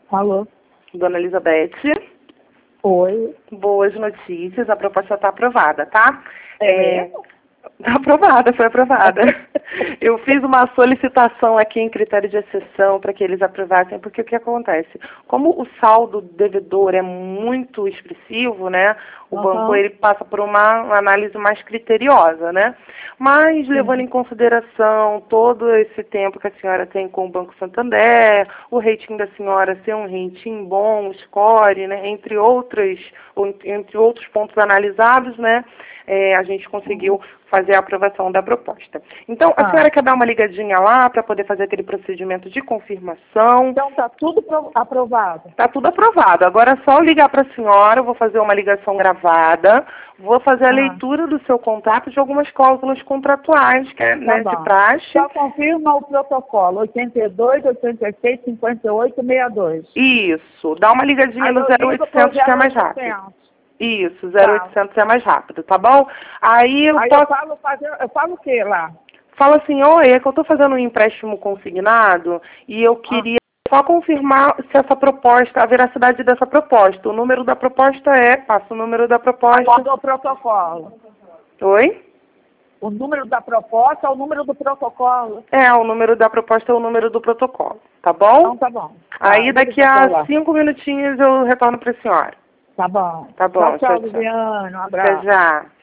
Alô? Dona Elizabeth, Oi. boas notícias, a proposta está aprovada, tá? Mesmo? Tá aprovada, foi aprovada. Eu fiz uma solicitação aqui em critério de exceção para que eles aprovassem, porque o que acontece? Como o saldo devedor é muito expressivo, né? O banco ele passa por uma análise mais criteriosa, né? Mas levando em consideração todo esse tempo que a senhora tem com o Banco Santander, o rating da senhora ser um rating bom, score, né? Entre outros pontos analisados, né? A gente conseguiu fazer a aprovação da proposta. Então, a senhora quer dar uma ligadinha lá para poder fazer aquele procedimento de confirmação? Então tá tudo aprovado. Está tudo aprovado. Agora é só ligar para a senhora, eu vou fazer uma ligação gravada, vou fazer a leitura do seu contrato de algumas cláusulas contratuais, que é de praxe. Só confirma o protocolo 82, 86, 58, 62. Isso. Dá uma ligadinha no 0800 que é mais rápido. Isso, 0800 é mais rápido, tá bom? Aí eu falo o que lá? Fala assim, oi, é que eu estou fazendo um empréstimo consignado e eu queria só confirmar se essa proposta, a veracidade dessa proposta. O número da proposta passa o número da proposta. Do protocolo. Oi? O número da proposta é o número do protocolo. O número da proposta é o número do protocolo, tá bom? Então tá bom. Aí daqui a 5 minutinhos eu retorno para a senhora. Tá bom. Tá bom, Tchau, Viviane. Um abraço. Até já.